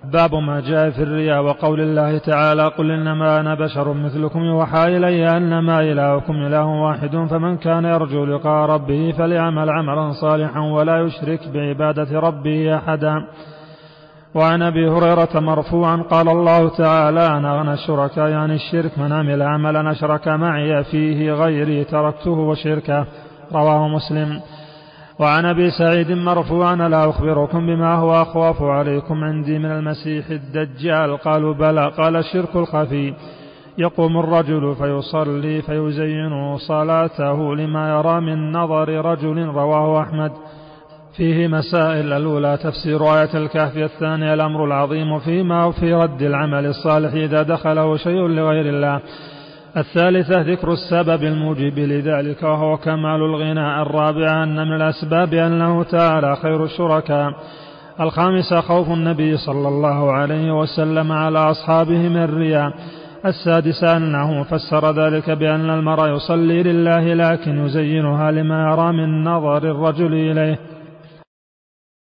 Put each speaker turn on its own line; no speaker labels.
باب ما جاء في الرياء وقول الله تعالى قل إنما أنا بشر مثلكم يوحى إلي أنما إلهكم إله واحد فمن كان يرجو لقاء ربه فليعمل عملا صالحا ولا يشرك بعبادة ربه أحدا. وعن أبي هريرة مرفوعا قال الله تعالى أنا أغنى الشركاء يعني الشرك من عمل عملا أشرك معي فيه غيري تركته وشركه رواه مسلم. وعن أبي سعيد مرفوعا لا أخبركم بما هو أخواف عليكم عندي من المسيح الدجال قالوا بلى قال الشرك الخفي يقوم الرجل فيصلي فيزين صلاته لما يرى من نظر رجل رواه أحمد. فيه مسائل الأولى تفسير آية الكهف الثانية الأمر العظيم فيما وفي رد العمل الصالح إذا دخله شيء لغير الله الثالثة ذكر السبب الموجب لذلك وهو كمال الغنى الرابعة أن من الأسباب أنه تعالى خير الشركاء الخامسة خوف النبي صلى الله عليه وسلم على أصحابه من الرياء السادسة أنه فسر ذلك بأن المرء يصلي لله لكن يزينها لما يرى من نظر الرجل إليه